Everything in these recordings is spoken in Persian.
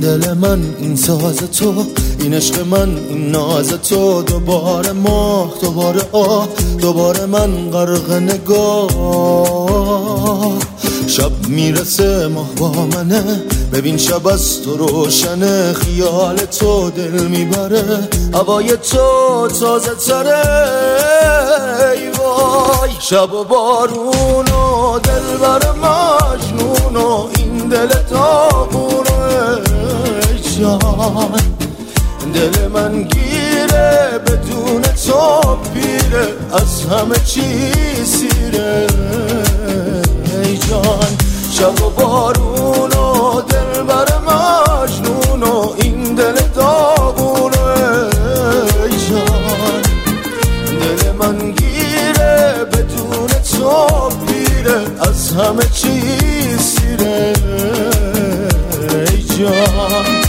دل من این ساز تو، این عشق من این ناز تو. دوباره ماه دوباره آه، دوباره من غرق نگاه. شب میرسه ماه با منه، ببین شب از تو روشنه. خیال تو دل میبره، هوای تو تازه تره. ای وای شب و بارون و دل بر مجنون و این دل داغونه. جان دل من گیره، بدون تو پیره، از همه چی سیره. ای جان شب و بارون و دل بر مجنون و این دل داغونه. ای جان دل من گیره، بدون تو پیره، از همه چی سیره. ای جان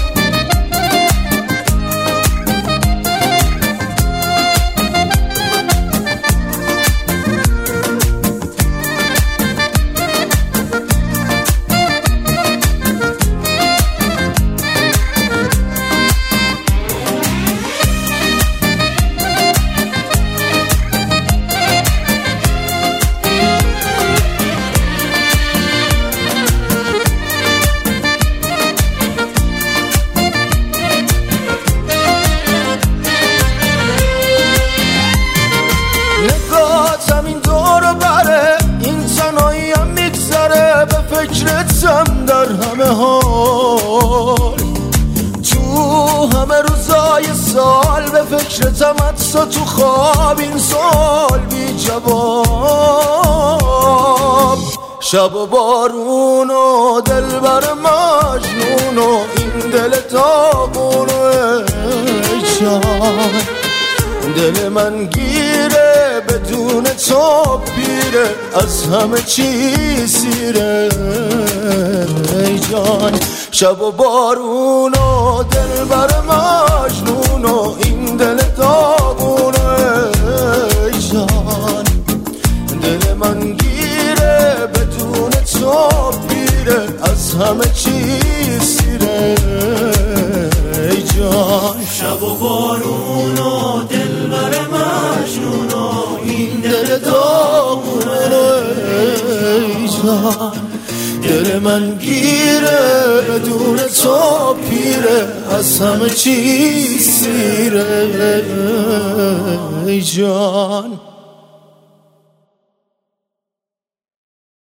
نگاهتم این دور بره، این تنهایی هم میگذره. به فکرتم در همه حال، تو همه روزای سال. به فکرتم حتی تو خواب، این سال بی جواب. شب و بارون و دل بر مجنون و این دل داغونه. ای جان دل من گیره، بدون تو پیره، از همه چی سیره. ای جان شب و بارون و دل بر مجنون و این دل داغونه. ای جان دل من گیره، بدون تو پیره، از همه چی سیره. ای جان شب و بارون و دل بر مجنون و این دل داغونه. ای جان دل من گیره، بدون تو پیره، از همه چی سیره. ای جان